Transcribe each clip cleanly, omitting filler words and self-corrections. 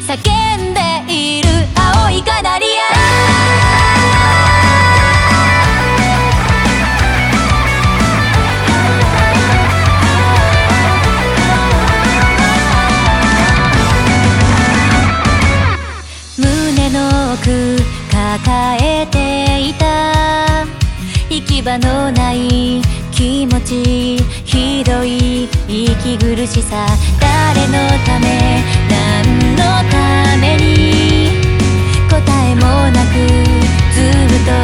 叫んでいる青いカナリア。胸の奥抱えていた行き場のない気持ち、ひどい息苦しさ、誰のため何のために、答えもなくずっと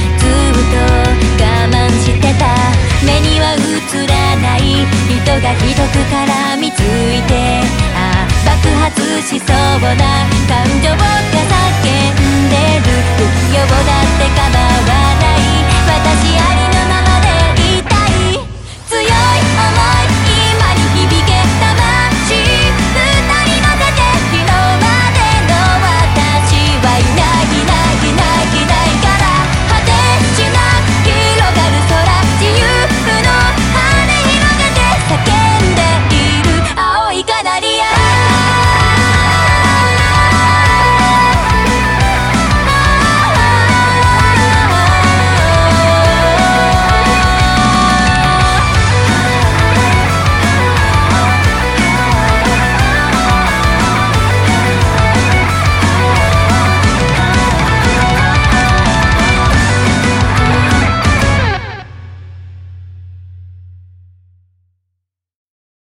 我慢してた。目には映らない人がひどく絡みついて、爆発しそうな感情が叫んでる。不要だって構わない、私